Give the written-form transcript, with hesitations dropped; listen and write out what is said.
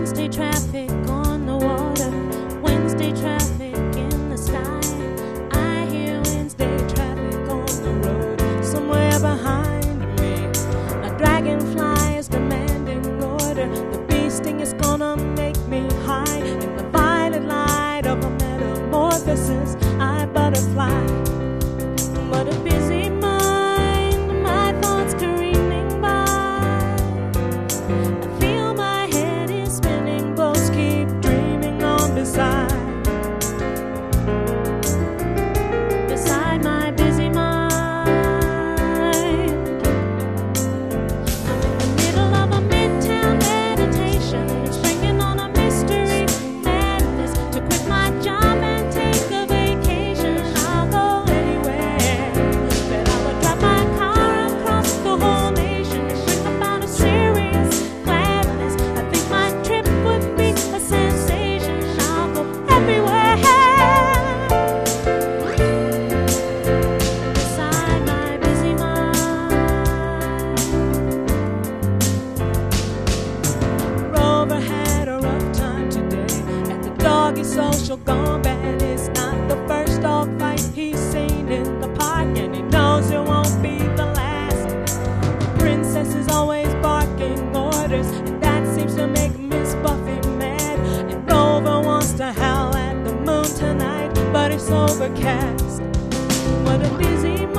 Wednesday traffic on the water, Wednesday traffic in the sky. I hear Wednesday traffic on the road, somewhere behind me. A dragonfly is demanding order. The bee sting is gonna make me high. In the violet light of a metamorphosis, I butterfly. What a busy mind, my thoughts careening by. I feel my head is spinning, boats keep dreaming on beside my busy mind. I'm in the middle of a midtown meditation, springing on a mystery madness. To quit my job and take a vacation, I'll go anywhere. Then I would drive my car across the whole nation and bring about a serious gladness. I think my trip would be a sensation. I'll go everywhere. Beside my busy mind. Rover had a rough time today at the doggy social gone bad. It's not the first dog fight he's seen in the park, and he knows it won't be the last. The princess is always barking orders, and that seems to make Miss Buffy mad. And Rover wants to howl at the moon tonight, but it's overcast. What a busy